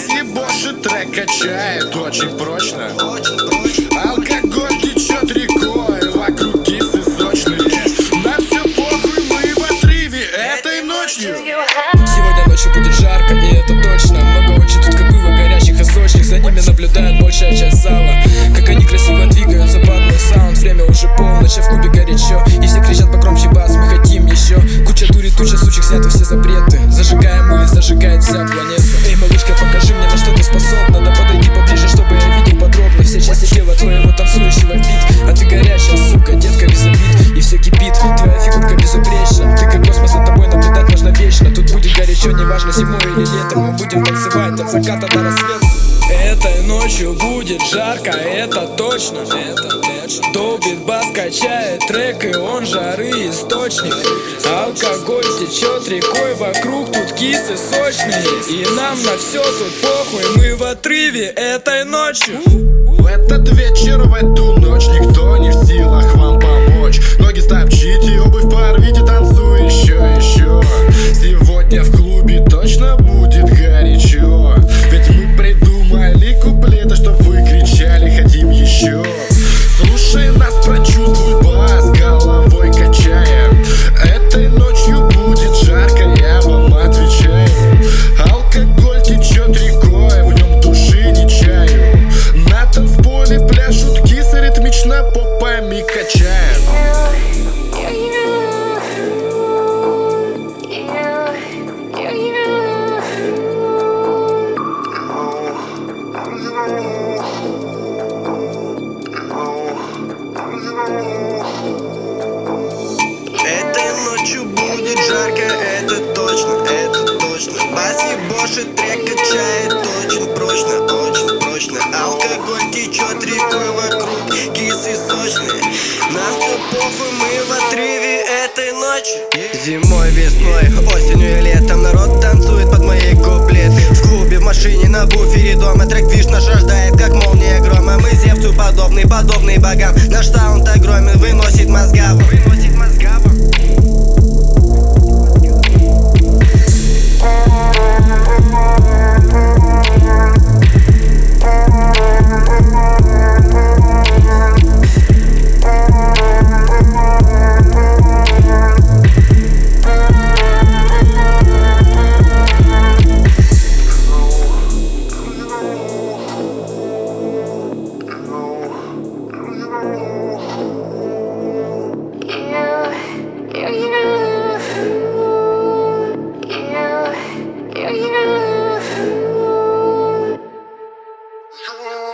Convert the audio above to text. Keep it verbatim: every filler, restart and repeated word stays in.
Бас ебошит, трек качает очень прочно. Алкоголь течет рекой, вокруг кисы сочные. На все похуй, мы в отрыве этой ночью. Сегодня ночью будет жарко, и это точно. Много очень тут как было горящих источников. За ними наблюдает большая часть зала, как они красиво двигаются под мой саунд. Время уже полночь, а в клубе горячо, и все кричат погромче бас, мы хотим еще. Куча дури, туча сучек, сняты все запреты. Зажигаем мы и зажигает вся планета. Эй, малышка, покажи мне, на что ты способна. Да подойди поближе, чтобы я видел подробно все части тела твоего танцующего в бит. А ты горячая, сука, детка без обид, и все кипит, твоя фигурка безупречна. Ты как космос, за тобой наблюдать можно вечно. Тут будет горячо, неважно зимой или летом. Мы будем танцевать от заката до рассвета. Этой ночью будет жарко, это точно, это точно. Долбит бас, качает трек, и он жары источник. Алкоголь течет рекой, вокруг тут кисы сочные. И нам на все тут похуй, мы в отрыве этой ночью. В этот вечер, в эту ночь никто не в силах вам помочь. Ноги стопчите, обувь порвите, танцуй еще, еще. Сегодня в клубе точно будет горячо, ведь мы придумали куплеты, чтоб вы кричали хотим еще. Слушай нас, прочувствуй бас, головой качая. Этой ночью будет жарко, я вам отвечаю. Алкоголь течет рекой, в нем души не чаю. На танцполе пляшут кисы, ритмично попами качаем. Этой ночью будет жарко, это точно, это точно. Бас ебошит, трек качает очень прочно, очень прочно. Алкоголь течет рекой, вокруг кисы сочные. Нам все похуй, мы в отрыве этой ночи. Зимой, весной, осенью и летом народ танцует под мои куплеты. В клубе, в машине, на буфере дома трек движ нас рождает, как молния грома. Мы Зевсу подобны, подобны богам. Наш саунд огромен, выносит мозгаву. Выносит мозгаву. You